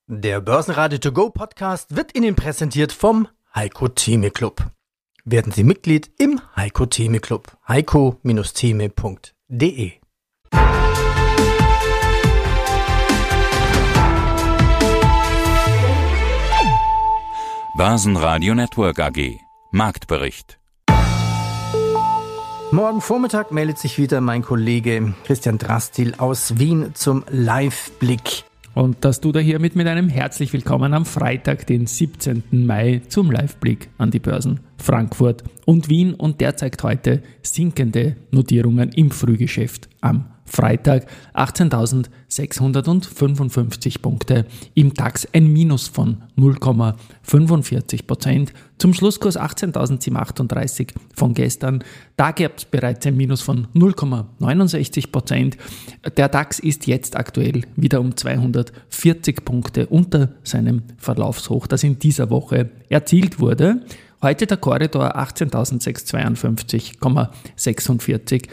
Der Börsenradio To Go Podcast wird Ihnen präsentiert vom Heiko Theme Club. Werden Sie Mitglied im Heiko Theme Club. heiko-theme.de. Börsenradio Network AG. Marktbericht. Morgen Vormittag meldet sich wieder mein Kollege Christian Drastil aus Wien zum Live-Blick. Und dass du da hier mit einem herzlich willkommen am Freitag, den 17. Mai zum Live-Blick an die Börsen Frankfurt und Wien. Und der zeigt heute sinkende Notierungen im Frühgeschäft am Freitag. 18.655 Punkte, im DAX ein Minus von 0,45%. Zum Schlusskurs 18.738 von gestern. Da gab es bereits ein Minus von 0,69%. Der DAX ist jetzt aktuell wieder um 240 Punkte unter seinem Verlaufshoch, das in dieser Woche erzielt wurde. Heute der Korridor 18.652,46,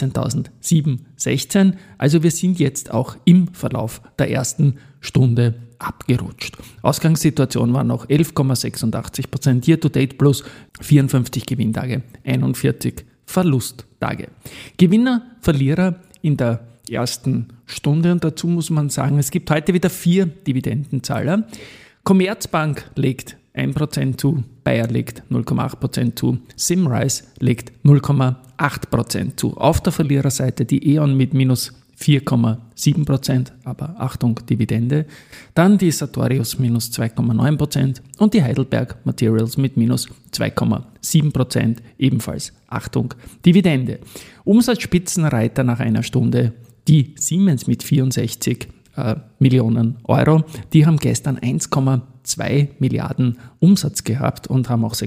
18.716. Also wir sind jetzt auch im Verlauf der ersten Stunde abgerutscht. Ausgangssituation war noch 11,86%, Year-to-Date plus 54 Gewinntage, 41 Verlusttage. Gewinner, Verlierer in der ersten Stunde, und dazu muss man sagen, es gibt heute wieder 4 Dividendenzahler. Commerzbank legt 1% zu, Bayer legt 0,8% zu, Symrise legt 0,8% zu. Auf der Verliererseite die E.ON mit minus 4,7%, aber Achtung, Dividende. Dann die Sartorius minus 2,9% und die Heidelberg Materials mit minus 2,7%, ebenfalls Achtung, Dividende. Umsatzspitzenreiter nach einer Stunde, die Siemens mit 64 Millionen Euro. Die haben gestern 1,2 Milliarden Umsatz gehabt und haben auch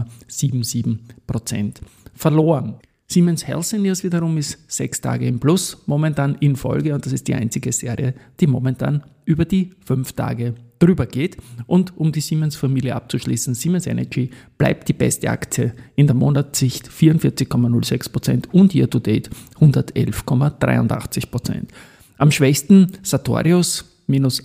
6,77% verloren. Siemens Healthineers wiederum ist 6 Tage im Plus, momentan in Folge, und das ist die einzige Serie, die momentan über die 5 Tage drüber geht. Und um die Siemens-Familie abzuschließen, Siemens Energy bleibt die beste Aktie in der Monatssicht, 44,06% und Year-to-Date 111,83%. Am schwächsten Sartorius, minus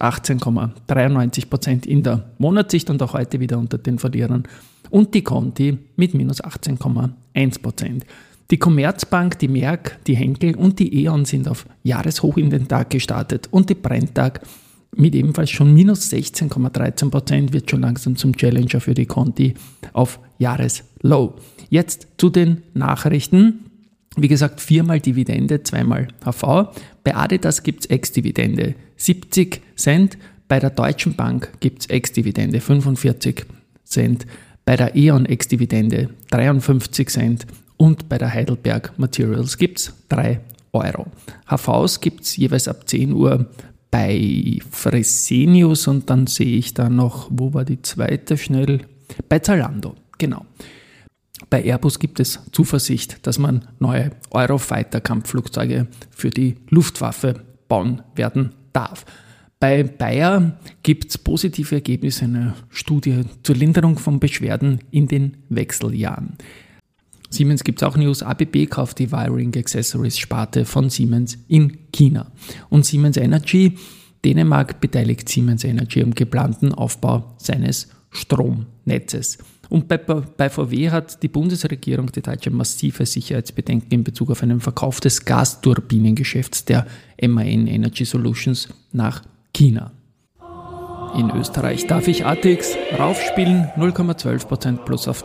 18,93% in der Monatssicht und auch heute wieder unter den Verlierern. Und die Conti mit minus 18,1%. Die Commerzbank, die Merck, die Henkel und die E.ON sind auf Jahreshoch in den Tag gestartet. Und die Brenntag mit ebenfalls schon minus 16,13% wird schon langsam zum Challenger für die Conti auf Jahreslow. Jetzt zu den Nachrichten. Wie gesagt, 4-mal Dividende, 2-mal HV. Bei Adidas gibt es Ex-Dividende 70 Cent. Bei der Deutschen Bank gibt es Ex-Dividende 45 Cent. Bei der E.ON Ex-Dividende 53 Cent. Und bei der Heidelberg Materials gibt es 3 Euro. HVs gibt es jeweils ab 10 Uhr bei Fresenius, und dann sehe ich da noch, wo war die zweite schnell? Bei Zalando, genau. Bei Airbus gibt es Zuversicht, dass man neue Eurofighter-Kampfflugzeuge für die Luftwaffe bauen werden darf. Bei Bayer gibt es positive Ergebnisse einer Studie zur Linderung von Beschwerden in den Wechseljahren. Siemens gibt es auch News. ABB kauft die Wiring Accessories Sparte von Siemens in China. Und Siemens Energy, Dänemark beteiligt Siemens Energy am geplanten Aufbau seines Stromnetzes. Und bei VW hat die Bundesregierung die Deutsche massive Sicherheitsbedenken in Bezug auf einen Verkauf des Gasturbinengeschäfts der MAN Energy Solutions nach China. In Österreich darf ich ATX raufspielen, 0,12% plus auf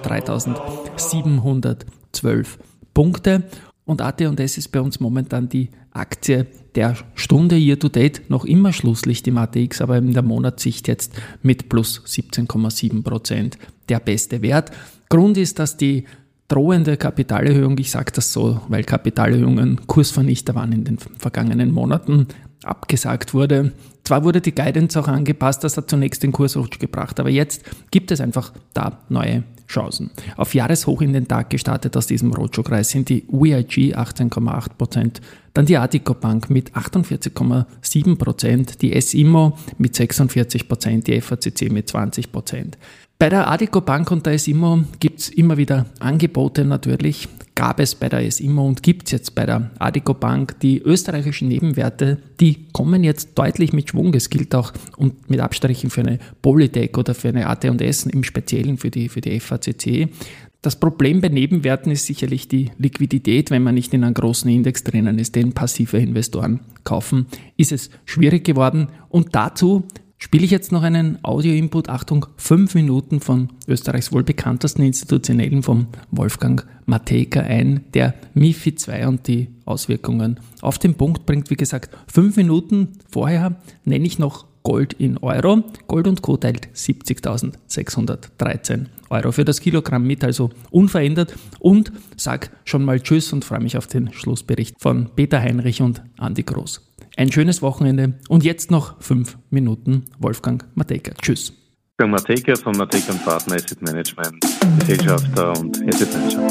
3.712 Punkte. Und AT&S ist bei uns momentan die Aktie der Stunde, Year-to-Date noch immer Schlusslicht im ATX, aber in der Monatssicht jetzt mit plus 17,7% der beste Wert. Grund ist, dass die drohende Kapitalerhöhung, ich sage das so, weil Kapitalerhöhungen Kursvernichter waren in den vergangenen Monaten, abgesagt wurde. Zwar wurde die Guidance auch angepasst, das hat zunächst den Kursrutsch gebracht, aber jetzt gibt es einfach da neue Chancen. Auf Jahreshoch in den Tag gestartet aus diesem Roadshow-Kreis sind die UIG 18,8%, Dann die Addiko Bank mit 48,7%, die S-Immo mit 46%, die FACC mit 20%. Bei der Addiko Bank und der S-Immo gibt es immer wieder Angebote natürlich. Gab es bei der S-Immo und gibt es jetzt bei der Addiko Bank. Die österreichischen Nebenwerte, die kommen jetzt deutlich mit Schwung. Es gilt auch und mit Abstrichen für eine Polytech oder für eine AT&S, im Speziellen für die FACC. Das Problem bei Nebenwerten ist sicherlich die Liquidität. Wenn man nicht in einem großen Index drinnen ist, den passive Investoren kaufen, ist es schwierig geworden. Und dazu spiele ich jetzt noch einen Audio-Input, Achtung, 5 Minuten von Österreichs wohl bekanntesten Institutionellen, vom Wolfgang Matejka ein, der MiFID II und die Auswirkungen auf den Punkt bringt. Wie gesagt, 5 Minuten vorher nenne ich noch Gold in Euro. Gold und Co. teilt 70.613 Euro für das Kilogramm mit, also unverändert, und sag schon mal Tschüss und freue mich auf den Schlussbericht von Peter Heinrich und Andi Groß. Ein schönes Wochenende und jetzt noch 5 Minuten Wolfgang Matejka. Tschüss. Wolfgang Matejka von Matejka & Partner Asset Management, Gesellschafter und Asset Manager.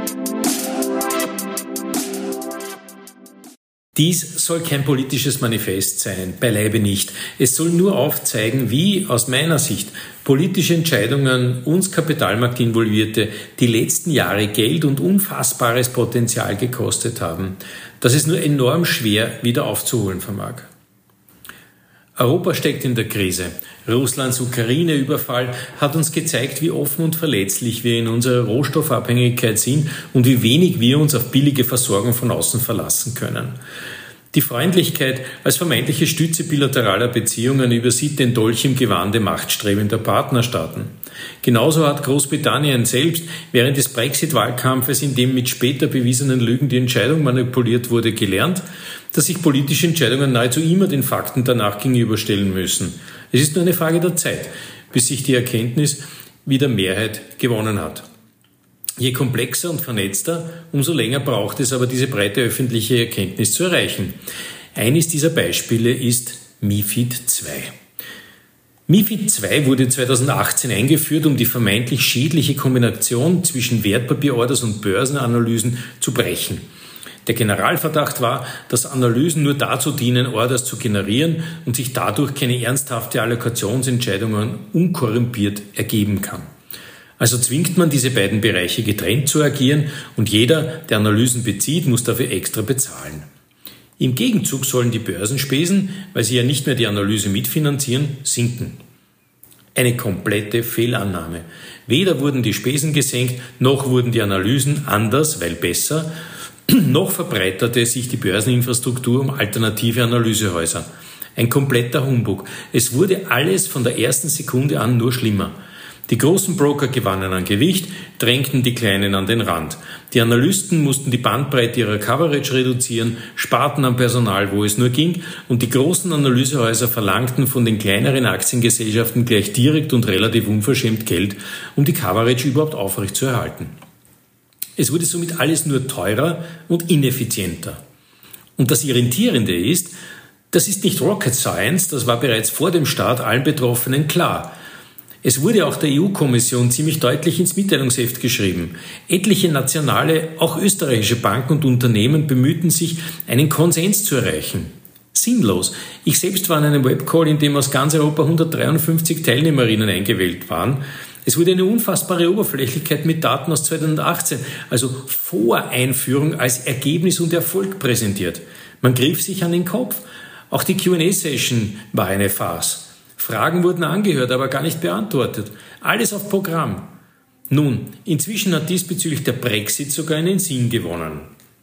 Dies soll kein politisches Manifest sein, beileibe nicht. Es soll nur aufzeigen, wie aus meiner Sicht politische Entscheidungen uns Kapitalmarktinvolvierte die letzten Jahre Geld und unfassbares Potenzial gekostet haben, das es nur enorm schwer wieder aufzuholen vermag. Europa steckt in der Krise. Russlands Ukraine-Überfall hat uns gezeigt, wie offen und verletzlich wir in unserer Rohstoffabhängigkeit sind und wie wenig wir uns auf billige Versorgung von außen verlassen können. Die Freundlichkeit als vermeintliche Stütze bilateraler Beziehungen übersieht den Dolch im Gewande machtstrebender Partnerstaaten. Genauso hat Großbritannien selbst während des Brexit-Wahlkampfes, in dem mit später bewiesenen Lügen die Entscheidung manipuliert wurde, gelernt, dass sich politische Entscheidungen nahezu immer den Fakten danach gegenüberstellen müssen. Es ist nur eine Frage der Zeit, bis sich die Erkenntnis wieder Mehrheit gewonnen hat. Je komplexer und vernetzter, umso länger braucht es aber, diese breite öffentliche Erkenntnis zu erreichen. Eines dieser Beispiele ist MiFID II. MiFID II wurde 2018 eingeführt, um die vermeintlich schädliche Kombination zwischen Wertpapierorders und Börsenanalysen zu brechen. Der Generalverdacht war, dass Analysen nur dazu dienen, Orders zu generieren und sich dadurch keine ernsthafte Allokationsentscheidungen unkorrumpiert ergeben kann. Also zwingt man diese beiden Bereiche getrennt zu agieren und jeder, der Analysen bezieht, muss dafür extra bezahlen. Im Gegenzug sollen die Börsenspesen, weil sie ja nicht mehr die Analyse mitfinanzieren, sinken. Eine komplette Fehlannahme. Weder wurden die Spesen gesenkt, noch wurden die Analysen anders, weil besser, noch verbreiterte sich die Börseninfrastruktur um alternative Analysehäuser. Ein kompletter Humbug. Es wurde alles von der ersten Sekunde an nur schlimmer. Die großen Broker gewannen an Gewicht, drängten die kleinen an den Rand. Die Analysten mussten die Bandbreite ihrer Coverage reduzieren, sparten am Personal, wo es nur ging, und die großen Analysehäuser verlangten von den kleineren Aktiengesellschaften gleich direkt und relativ unverschämt Geld, um die Coverage überhaupt aufrechtzuerhalten. Es wurde somit alles nur teurer und ineffizienter. Und das Irritierende ist, das ist nicht Rocket Science, das war bereits vor dem Start allen Betroffenen klar. Es wurde auch der EU-Kommission ziemlich deutlich ins Mitteilungsheft geschrieben. Etliche nationale, auch österreichische Banken und Unternehmen bemühten sich, einen Konsens zu erreichen. Sinnlos. Ich selbst war in einem Webcall, in dem aus ganz Europa 153 Teilnehmerinnen eingewählt waren. Es wurde eine unfassbare Oberflächlichkeit mit Daten aus 2018, also vor Einführung, als Ergebnis und Erfolg präsentiert. Man griff sich an den Kopf. Auch die Q&A-Session war eine Farce. Fragen wurden angehört, aber gar nicht beantwortet. Alles auf Programm. Nun, inzwischen hat diesbezüglich der Brexit sogar einen Sinn gewonnen.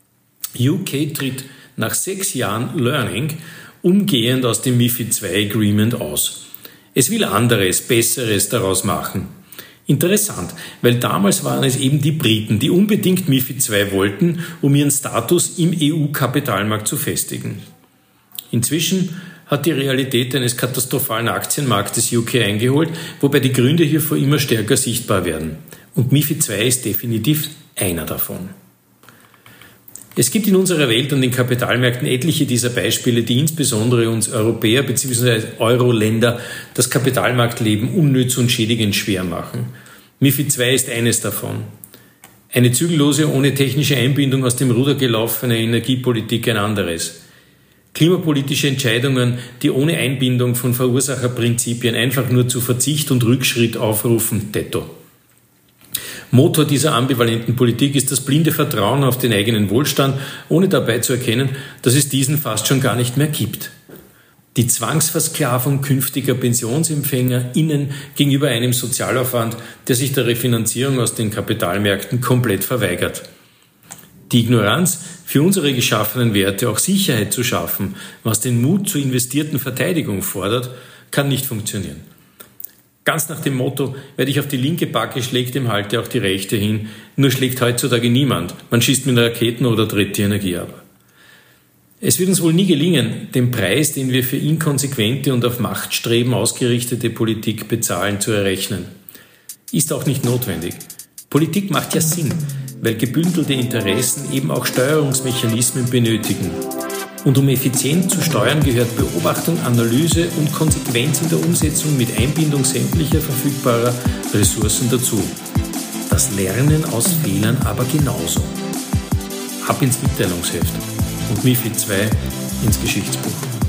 UK tritt nach 6 Jahren Learning umgehend aus dem MiFID II Agreement aus. Es will anderes, Besseres daraus machen. Interessant, weil damals waren es eben die Briten, die unbedingt MiFID II wollten, um ihren Status im EU-Kapitalmarkt zu festigen. Inzwischen hat die Realität eines katastrophalen Aktienmarktes UK eingeholt, wobei die Gründe hierfür immer stärker sichtbar werden. Und MiFID II ist definitiv einer davon. Es gibt in unserer Welt und den Kapitalmärkten etliche dieser Beispiele, die insbesondere uns Europäer bzw. Euro-Länder das Kapitalmarktleben unnütz und schädigend schwer machen. MiFID II ist eines davon. Eine zügellose, ohne technische Einbindung aus dem Ruder gelaufene Energiepolitik ein anderes. Klimapolitische Entscheidungen, die ohne Einbindung von Verursacherprinzipien einfach nur zu Verzicht und Rückschritt aufrufen, detto. Motor dieser ambivalenten Politik ist das blinde Vertrauen auf den eigenen Wohlstand, ohne dabei zu erkennen, dass es diesen fast schon gar nicht mehr gibt. Die Zwangsversklavung künftiger PensionsempfängerInnen gegenüber einem Sozialaufwand, der sich der Refinanzierung aus den Kapitalmärkten komplett verweigert. Die Ignoranz, für unsere geschaffenen Werte auch Sicherheit zu schaffen, was den Mut zur investierten Verteidigung fordert, kann nicht funktionieren. Ganz nach dem Motto, wer dich auf die linke Backe schlägt, dem halte auch die rechte hin, nur schlägt heutzutage niemand. Man schießt mit Raketen oder dreht die Energie ab. Es wird uns wohl nie gelingen, den Preis, den wir für inkonsequente und auf Machtstreben ausgerichtete Politik bezahlen, zu errechnen. Ist auch nicht notwendig. Politik macht ja Sinn, weil gebündelte Interessen eben auch Steuerungsmechanismen benötigen. Und um effizient zu steuern, gehört Beobachtung, Analyse und Konsequenz in der Umsetzung mit Einbindung sämtlicher verfügbarer Ressourcen dazu. Das Lernen aus Fehlern aber genauso. Ab ins Mitteilungsheft und MiFID II ins Geschichtsbuch.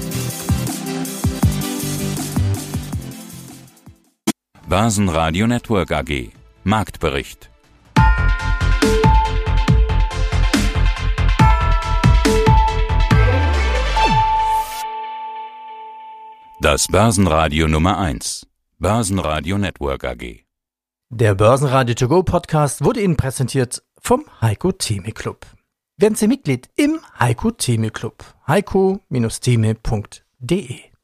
Börsenradio Network AG. Marktbericht. Das Börsenradio Nummer 1. Börsenradio Network AG. Der Börsenradio To Go Podcast wurde Ihnen präsentiert vom Heiko Theme Club. Werden Sie Mitglied im Heiko Theme Club. heiko-theme.de